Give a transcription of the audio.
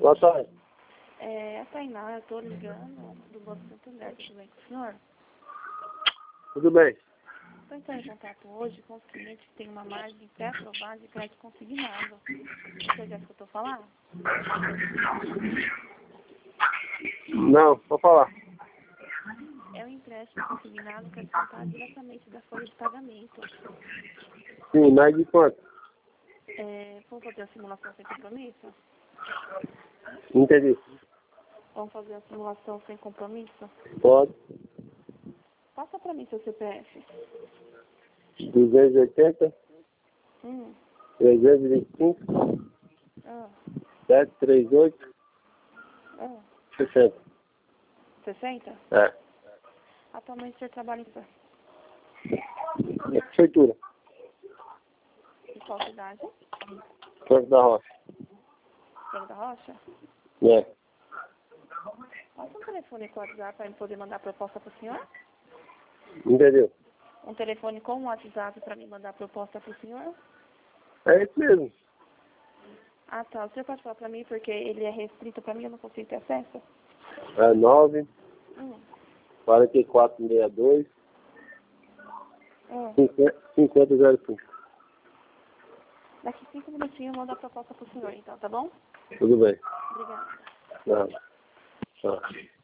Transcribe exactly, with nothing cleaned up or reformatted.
Boa tarde. É, a Tainá, eu tô ligando do Banco Santander, tudo bem com o senhor? Tudo bem. Estou entrando em contato hoje com os clientes que têm uma margem pré-aprovada de crédito consignado. O senhor já escutou falar? Não, pode falar. É um empréstimo consignado que é descontado diretamente da folha de pagamento. Sim, mais de quanto? É, vamos fazer a simulação sem compromisso? Entendi. Vamos fazer a simulação sem compromisso? Pode. Passa para mim seu C P F. duzentos e oitenta, Hum. trezentos e vinte e cinco, Ah. setecentos e trinta e oito, Ah. sessenta. sessenta? É. Atualmente o senhor trabalha em São- É prefeitura. em qual cidade? Porto da Rocha. Franco da Rocha? É. Passa um telefone com o WhatsApp para eu poder mandar a proposta para o senhor? Entendeu? Um telefone com o WhatsApp para mim mandar a proposta para o senhor? É isso mesmo. Ah, tá. O senhor pode falar para mim porque ele é restrito para mim, eu não consigo ter acesso? É nove, Hum. quarenta e quatro, sessenta e dois, Hum. cinquenta, zero cinco. Daqui cinco minutinhos eu mando a proposta para o senhor, então, tá bom? Tudo bem. Obrigada. Não. Tchau.